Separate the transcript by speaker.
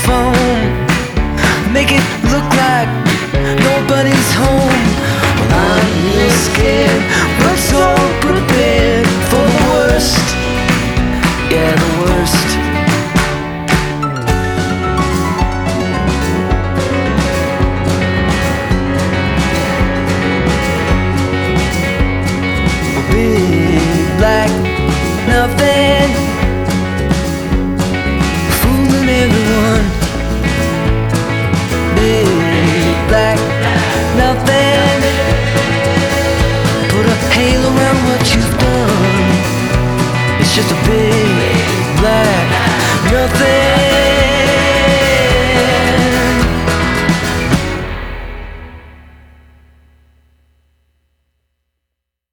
Speaker 1: phone, make it look like nobody's home. Well, I'm real scared, but so prepared for the worst. Yeah, the worst. Big black nothing, fooling everyone. Big black nothing, put a halo around what you've done. It's just a big black nothing.